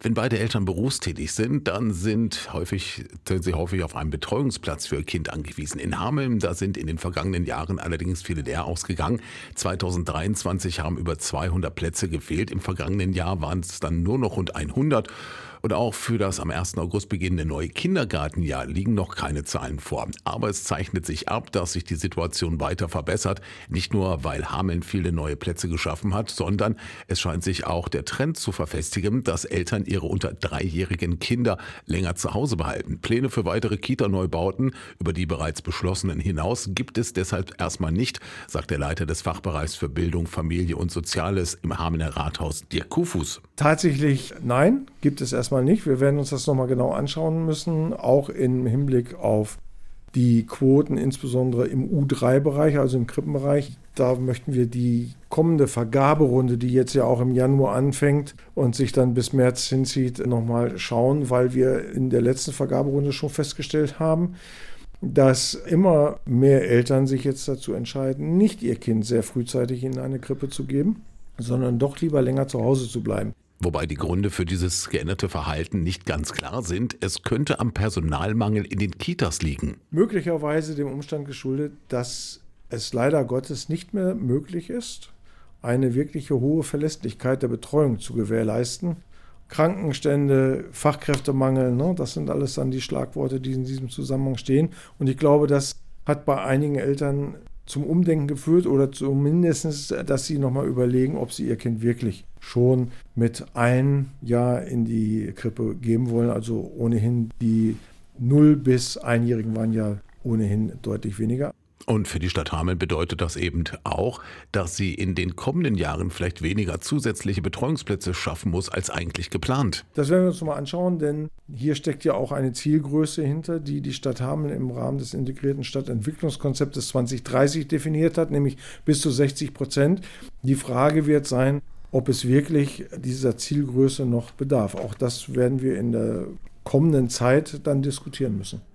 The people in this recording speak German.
Wenn beide Eltern berufstätig sind, dann sind sie häufig auf einen Betreuungsplatz für ihr Kind angewiesen. In Hameln, da sind in den vergangenen Jahren allerdings viele leer ausgegangen. 2023 haben über 200 Plätze gefehlt. Im vergangenen Jahr waren es dann nur noch rund 100. Und auch für das am 1. August beginnende neue Kindergartenjahr liegen noch keine Zahlen vor. Aber es zeichnet sich ab, dass sich die Situation weiter verbessert. Nicht nur, weil Hameln viele neue Plätze geschaffen hat, sondern es scheint sich auch der Trend zu verfestigen, dass Eltern ihre unter 3-jährigen Kinder länger zu Hause behalten. Pläne für weitere Kita-Neubauten über die bereits beschlossenen hinaus gibt es deshalb erstmal nicht, sagt der Leiter des Fachbereichs für Bildung, Familie und Soziales im Hamelner Rathaus, Dirk Kufus. Tatsächlich nein, gibt es erstmal nicht. Wir werden uns das nochmal genau anschauen müssen, auch im Hinblick auf die Quoten, insbesondere im U3-Bereich, also im Krippenbereich. Da möchten wir die kommende Vergaberunde, die jetzt ja auch im Januar anfängt und sich dann bis März hinzieht, nochmal schauen, weil wir in der letzten Vergaberunde schon festgestellt haben, dass immer mehr Eltern sich jetzt dazu entscheiden, nicht ihr Kind sehr frühzeitig in eine Krippe zu geben, sondern doch lieber länger zu Hause zu bleiben. Wobei die Gründe für dieses geänderte Verhalten nicht ganz klar sind. Es könnte am Personalmangel in den Kitas liegen. Möglicherweise dem Umstand geschuldet, dass es leider Gottes nicht mehr möglich ist, eine wirkliche hohe Verlässlichkeit der Betreuung zu gewährleisten. Krankenstände, Fachkräftemangel, das sind alles dann die Schlagworte, die in diesem Zusammenhang stehen. Und ich glaube, das hat bei einigen Eltern zum Umdenken geführt oder zumindest, dass sie nochmal überlegen, ob sie ihr Kind wirklich schon mit 1 Jahr in die Krippe geben wollen. Also ohnehin die 0- bis 1-Jährigen waren ja ohnehin deutlich weniger. Und für die Stadt Hameln bedeutet das eben auch, dass sie in den kommenden Jahren vielleicht weniger zusätzliche Betreuungsplätze schaffen muss als eigentlich geplant. Das werden wir uns mal anschauen, denn hier steckt ja auch eine Zielgröße hinter, die die Stadt Hameln im Rahmen des integrierten Stadtentwicklungskonzeptes 2030 definiert hat, nämlich bis zu 60%. Die Frage wird sein, ob es wirklich dieser Zielgröße noch bedarf. Auch das werden wir in der kommenden Zeit dann diskutieren müssen.